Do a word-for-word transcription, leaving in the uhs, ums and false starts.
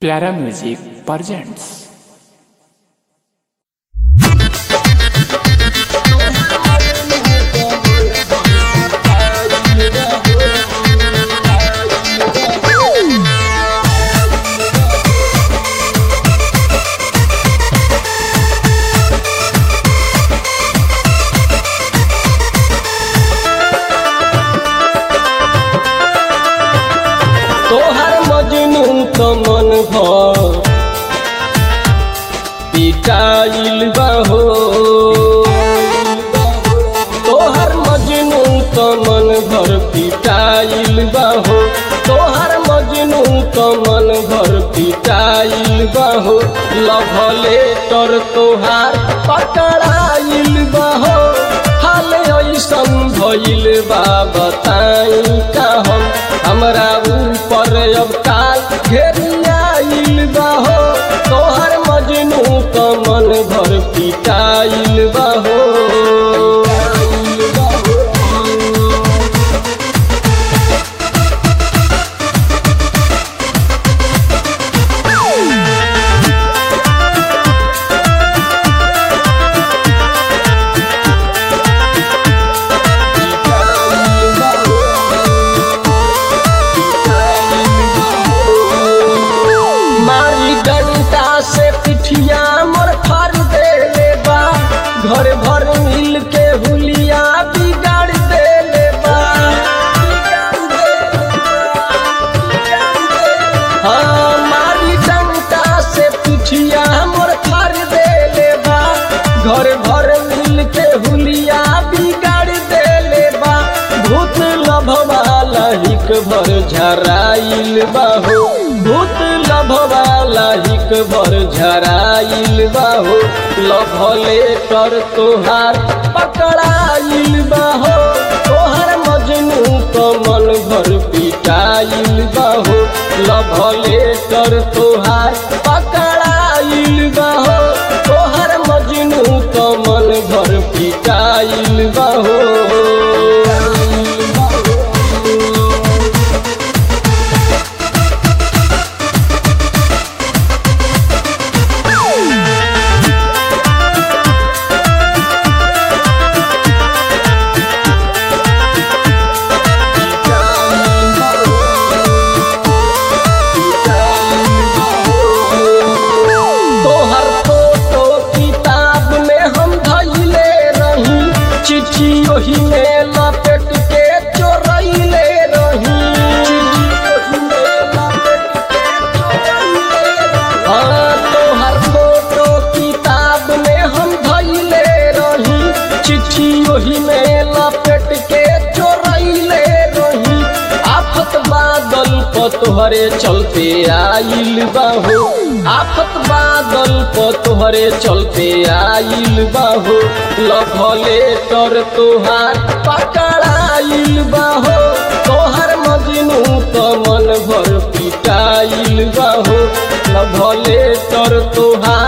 प्यारा music presents. तो मन भर पिटाइल बहो, तोहर मजनू तो मन भर पिटाइल बहो, तोहर मजनू तो मन भर पिटाइल बहो। लव लेटर तोहार पकड़ाइल बहो, हाल ऐसन भइल बा बताई का हम, हमरा ऊपर अब काल घेरियाइल बहो। तोहर मजनू तो मन भर पिटाइल बहो। से पिठिया मोर फाड़ देले बा, घर भर मिल के हुलिया बिगाड़ देले बा। हाँ मारी डंटा से पिठिया मोर फाड़ देले बा, घर भर मिल के हुलिया बिगाड़ देले बा। भूत लभवाला हिक भर झराइल बाहो, भूत लभवाला हिक भर झराइल बाहो। लव लेटर तोहार पकड़ाइल बाहो, तोहर मजनू तो मन भर पिटाइल बाहो। लव लेटर तोहार पकड़ाइल बाहो, तोहर मजनू तो मन भर पिटाइल बाहो। चिट्ठी ओही में लपेट के चोरैले रही, हाँ तोहर फोटो किताब में हम धैले रही, चिट्ठी ओही में लपेट के चोरैले रही। आफत बादल पर तोहरे चलते आइल बाहो, आफत बादल पर तोहरे चलते आइल बाहो। लव लेटर तोहार पकड़ाइल बाहो, तोहर मजनू तो मन भर पिटाइल बाहो। लव लेटर तोहार